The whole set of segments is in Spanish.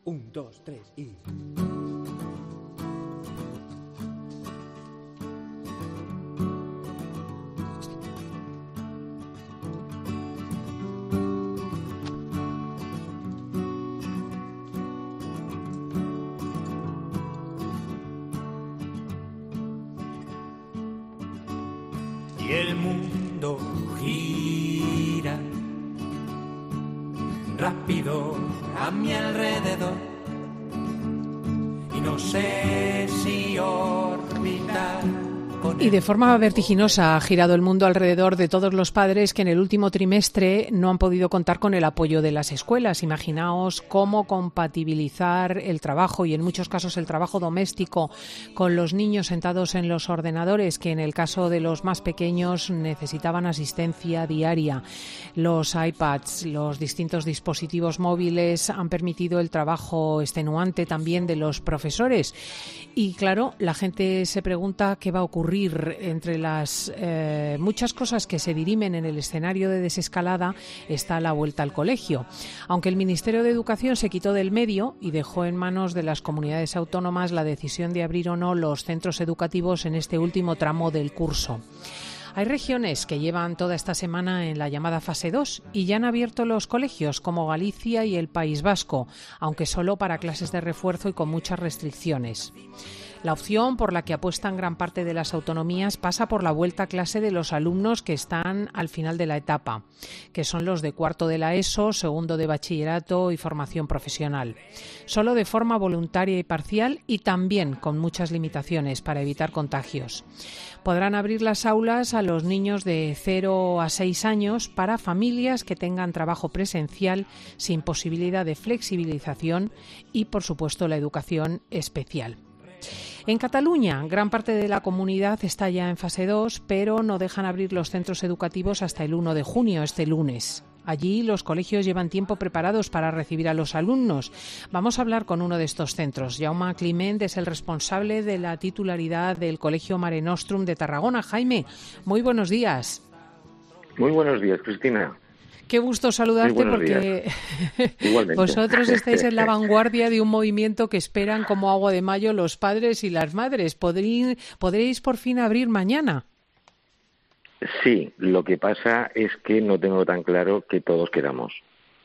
1, 2, 3 y... Y el mundo gira rápido a mi alrededor y no sé si orbitar. Y de forma vertiginosa ha girado el mundo alrededor de todos los padres que en el último trimestre no han podido contar con el apoyo de las escuelas. Imaginaos cómo compatibilizar el trabajo y en muchos casos el trabajo doméstico con los niños sentados en los ordenadores, que en el caso de los más pequeños necesitaban asistencia diaria. Los iPads, los distintos dispositivos móviles han permitido el trabajo extenuante también de los profesores. Y claro, la gente se pregunta qué va a ocurrir entre las muchas cosas que se dirimen en el escenario de desescalada. Está la vuelta al colegio. Aunque el Ministerio de Educación se quitó del medio y dejó en manos de las comunidades autónomas la decisión de abrir o no los centros educativos en este último tramo del curso. Hay regiones que llevan toda esta semana en la llamada fase 2 y ya han abierto los colegios, como Galicia y el País Vasco, aunque solo para clases de refuerzo y con muchas restricciones. La opción por la que apuestan gran parte de las autonomías pasa por la vuelta a clase de los alumnos que están al final de la etapa, que son los de cuarto de la ESO, segundo de bachillerato y formación profesional. Solo de forma voluntaria y parcial y también con muchas limitaciones para evitar contagios. Podrán abrir las aulas a los niños de 0 a 6 años para familias que tengan trabajo presencial sin posibilidad de flexibilización y, por supuesto, la educación especial. En Cataluña, gran parte de la comunidad está ya en fase 2, pero no dejan abrir los centros educativos hasta el 1 de junio, este lunes. Allí los colegios llevan tiempo preparados para recibir a los alumnos. Vamos a hablar con uno de estos centros. Jaume Climent es el responsable de la titularidad del Colegio Mare Nostrum de Tarragona. Jaime, muy buenos días. Muy buenos días, Cristina. Qué gusto saludarte porque vosotros estáis en la vanguardia de un movimiento que esperan como agua de mayo los padres y las madres. ¿Podréis por fin abrir mañana? Sí, lo que pasa es que no tengo tan claro que todos queramos.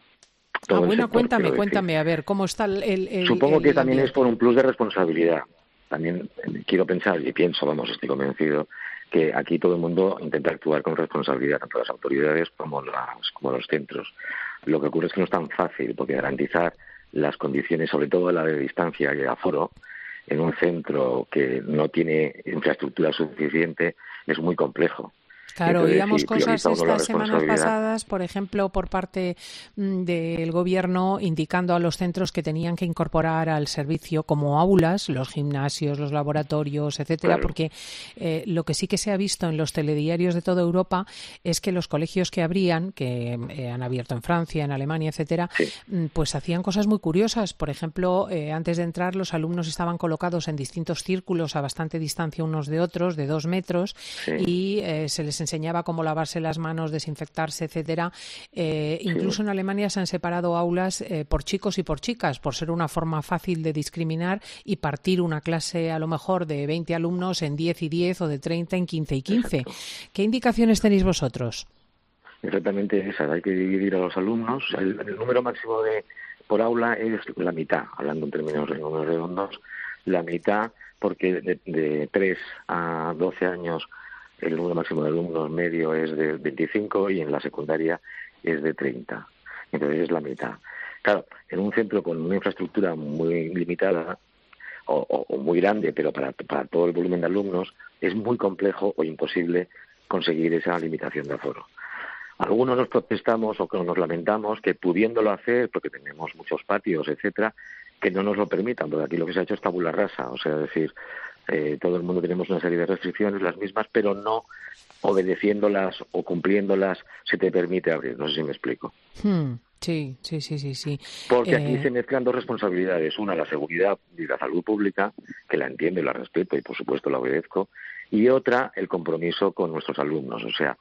Bueno, cuéntame, a ver, ¿cómo está el Supongo que también es por un plus de responsabilidad. También quiero pensar y pienso, estoy convencido, que aquí todo el mundo intenta actuar con responsabilidad, tanto las autoridades como los centros. Lo que ocurre es que no es tan fácil, porque garantizar las condiciones, sobre todo la de distancia y de aforo, en un centro que no tiene infraestructura suficiente, es muy complejo. Claro, oíamos cosas estas semanas pasadas, por ejemplo, por parte del Gobierno, indicando a los centros que tenían que incorporar al servicio como aulas, los gimnasios, los laboratorios, etcétera, claro. Porque lo que sí que se ha visto en los telediarios de toda Europa es que los colegios que abrían, que han abierto en Francia, en Alemania, etcétera, sí, pues hacían cosas muy curiosas. Por ejemplo, antes de entrar, los alumnos estaban colocados en distintos círculos a bastante distancia unos de otros, de 2 metros, sí, y se les enseñaba cómo lavarse las manos, desinfectarse, etcétera. Incluso en Alemania se han separado aulas por chicos y por chicas, por ser una forma fácil de discriminar y partir una clase a lo mejor de 20 alumnos en 10 y 10 o de 30 en 15 y 15. Exacto. ¿Qué indicaciones tenéis vosotros? Exactamente esa, hay que dividir a los alumnos. El número máximo por aula es la mitad, hablando en términos de números redondos, la mitad, porque de 3 a 12 años el número máximo de alumnos medio es de 25 y en la secundaria es de 30. Entonces es la mitad. Claro, en un centro con una infraestructura muy limitada o muy grande, pero para todo el volumen de alumnos, es muy complejo o imposible conseguir esa limitación de aforo. Algunos nos protestamos o nos lamentamos que pudiéndolo hacer, porque tenemos muchos patios, etcétera, que no nos lo permitan, porque aquí lo que se ha hecho es tabula rasa, o sea, es decir, todo el mundo tenemos una serie de restricciones, las mismas, pero no obedeciéndolas o cumpliéndolas se te permite abrir. No sé si me explico. Sí. Porque aquí se mezclan dos responsabilidades. Una, la seguridad y la salud pública, que la entiendo y la respeto y, por supuesto, la obedezco. Y otra, el compromiso con nuestros alumnos. O sea,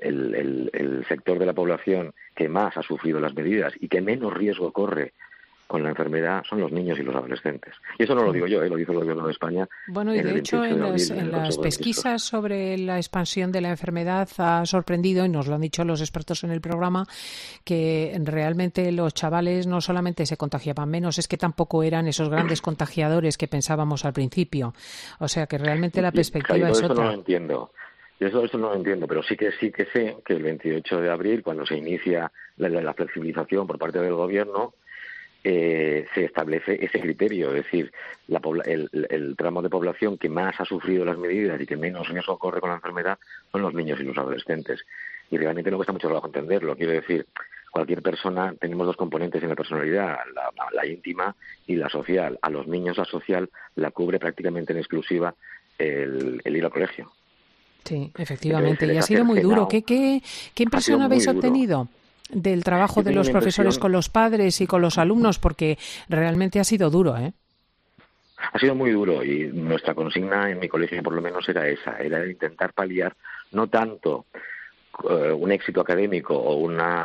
el sector de la población que más ha sufrido las medidas y que menos riesgo corre con la enfermedad son los niños y los adolescentes. Y eso no lo digo yo, lo dice el Gobierno de España. Bueno, y de hecho en las pesquisas sobre la expansión de la enfermedad ha sorprendido, y nos lo han dicho los expertos en el programa, que realmente los chavales no solamente se contagiaban menos, es que tampoco eran esos grandes contagiadores que pensábamos al principio. O sea que realmente la perspectiva es otra. Eso no lo entiendo. Eso no lo entiendo, pero sí que sé que el 28 de abril, cuando se inicia la flexibilización por parte del Gobierno, se establece ese criterio, es decir, el tramo de población que más ha sufrido las medidas y que menos riesgo corre con la enfermedad son los niños y los adolescentes. Y realmente no cuesta mucho trabajo entenderlo. Quiero decir, cualquier persona, tenemos dos componentes en la personalidad, la íntima y la social. A los niños la social la cubre prácticamente en exclusiva el ir al colegio. Sí, efectivamente. Y ha sido muy duro. ¿Qué impresión habéis obtenido del trabajo de los profesores con los padres y con los alumnos? Porque realmente ha sido duro, ¿eh? Ha sido muy duro y nuestra consigna en mi colegio por lo menos era esa, era intentar paliar no tanto un éxito académico o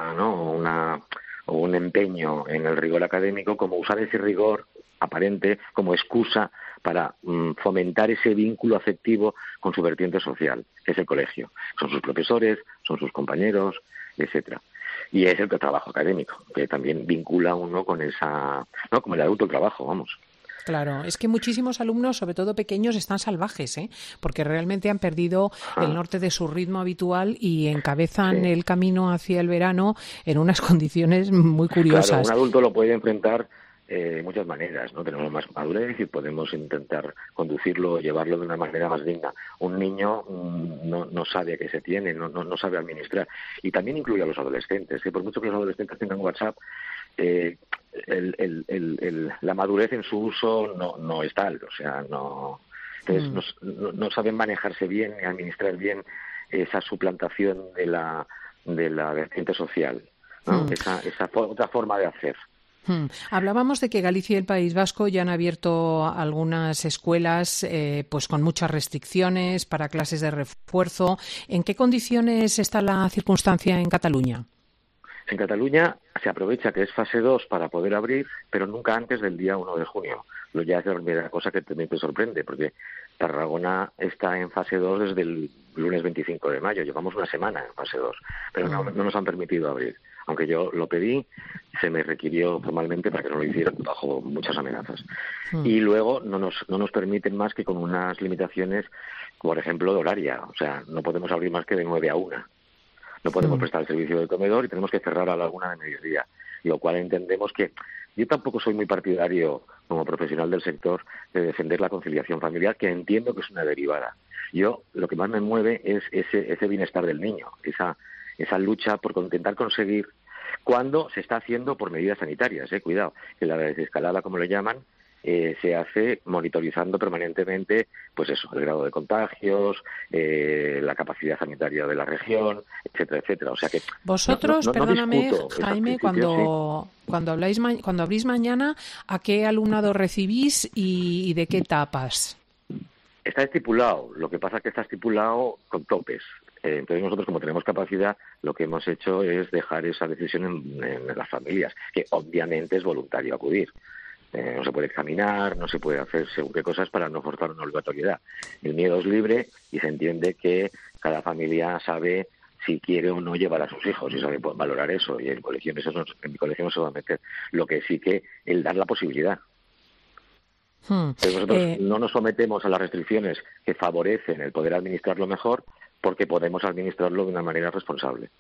un empeño en el rigor académico, como usar ese rigor aparente como excusa para fomentar ese vínculo afectivo con su vertiente social, que es el colegio. Son sus profesores, son sus compañeros, etcétera. Y es el trabajo académico, que también vincula a uno con esa, no, como el adulto el trabajo, vamos. Claro, es que muchísimos alumnos, sobre todo pequeños, están salvajes, ¿eh? Porque realmente han perdido el norte de su ritmo habitual y encabezan el camino hacia el verano en unas condiciones muy curiosas. Claro, un adulto lo puede enfrentar de muchas maneras, ¿no? Tenemos más madurez y podemos intentar conducirlo, llevarlo de una manera más digna. Un niño no sabe a qué se tiene, no sabe administrar. Y también incluye a los adolescentes, que por mucho que los adolescentes tengan WhatsApp, la madurez en su uso no es tal, o sea, no saben manejarse bien y administrar bien esa suplantación de la vertiente social, ¿no? Esa otra forma de hacer. Hablábamos de que Galicia y el País Vasco ya han abierto algunas escuelas pues con muchas restricciones para clases de refuerzo. ¿En qué condiciones está la circunstancia en Cataluña? En Cataluña se aprovecha que es fase 2 para poder abrir, pero nunca antes del día 1 de junio. Lo ya es la primera cosa que también te sorprende, porque Tarragona está en fase 2 desde el lunes 25 de mayo. Llevamos una semana en fase 2, pero no nos han permitido abrir. Aunque yo lo pedí, se me requirió formalmente para que no lo hicieran bajo muchas amenazas. Y luego no nos permiten más que con unas limitaciones, por ejemplo, de horaria. O sea, no podemos abrir más que de 9 a 1. No podemos prestar el servicio de comedor y tenemos que cerrar a la 1 de mediodía. Y lo cual entendemos que yo tampoco soy muy partidario, como profesional del sector, de defender la conciliación familiar, que entiendo que es una derivada. Yo lo que más me mueve es ese bienestar del niño, esa lucha por intentar conseguir, cuando se está haciendo por medidas sanitarias, cuidado, que la desescalada, como le llaman, se hace monitorizando permanentemente, pues eso, el grado de contagios, la capacidad sanitaria de la región, etcétera, etcétera. O sea que vosotros, perdóname, Jaime, cuando abrís mañana, ¿a qué alumnado recibís y de qué etapas? Está estipulado, lo que pasa es que está estipulado con topes. Entonces nosotros, como tenemos capacidad, lo que hemos hecho es dejar esa decisión en las familias, que obviamente es voluntario acudir. No se puede examinar, no se puede hacer según qué cosas para no forzar una obligatoriedad. El miedo es libre y se entiende que cada familia sabe si quiere o no llevar a sus hijos y sabe valorar eso. Y en mi colegio no se va a meter. Lo que sí que el dar la posibilidad. Pero nosotros no nos sometemos a las restricciones que favorecen el poder administrarlo mejor, porque podemos administrarlo de una manera responsable.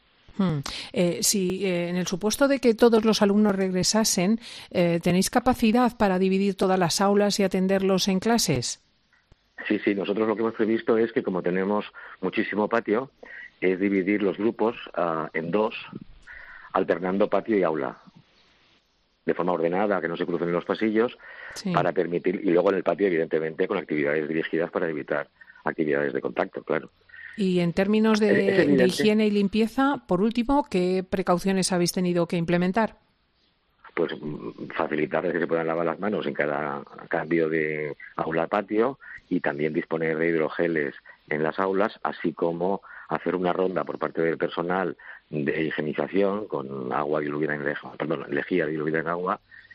Si en el supuesto de que todos los alumnos regresasen, ¿tenéis capacidad para dividir todas las aulas y atenderlos en clases? Sí, nosotros lo que hemos previsto es que, como tenemos muchísimo patio, es dividir los grupos en 2, alternando patio y aula, de forma ordenada, que no se crucen en los pasillos, para permitir, y luego en el patio, evidentemente, con actividades dirigidas para evitar actividades de contacto, claro. Y en términos de higiene y limpieza, por último, ¿qué precauciones habéis tenido que implementar? Pues facilitar que se puedan lavar las manos en cada cambio de aula-patio y también disponer de hidrogeles en las aulas, así como hacer una ronda por parte del personal de higienización con agua diluida lejía diluida en agua,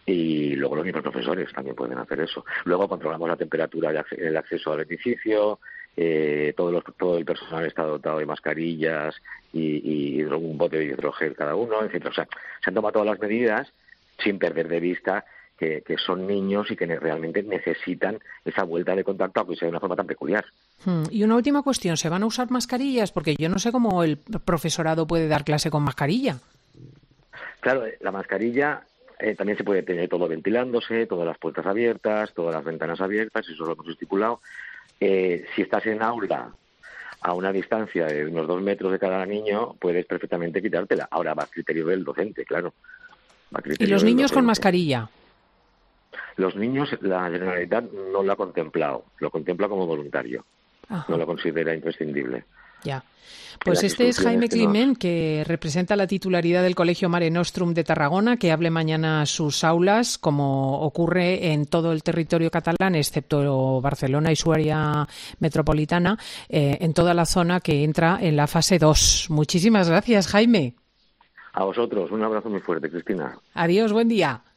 Y luego los mismos profesores también pueden hacer eso. Luego controlamos la temperatura del acceso al edificio, todo el personal está dotado de mascarillas y un bote de hidrogel cada uno, etc. O sea, se han tomado todas las medidas sin perder de vista que son niños y que realmente necesitan esa vuelta de contacto, aunque sea de una forma tan peculiar. Y una última cuestión, ¿se van a usar mascarillas? Porque yo no sé cómo el profesorado puede dar clase con mascarilla. Claro, la mascarilla también se puede tener todo ventilándose, todas las puertas abiertas, todas las ventanas abiertas, eso lo hemos estipulado. Si estás en aula a una distancia de unos 2 metros de cada niño, puedes perfectamente quitártela. Ahora va a criterio del docente, claro. ¿Y los niños con mascarilla? Los niños, la Generalitat no lo ha contemplado, lo contempla como voluntario. Ajá. No lo considera imprescindible. Ya. Pues este es Jaime Climent, que representa la titularidad del Colegio Mare Nostrum de Tarragona, que abre mañana sus aulas, como ocurre en todo el territorio catalán, excepto Barcelona y su área metropolitana, en toda la zona que entra en la fase 2. Muchísimas gracias, Jaime. A vosotros, un abrazo muy fuerte, Cristina. Adiós, buen día.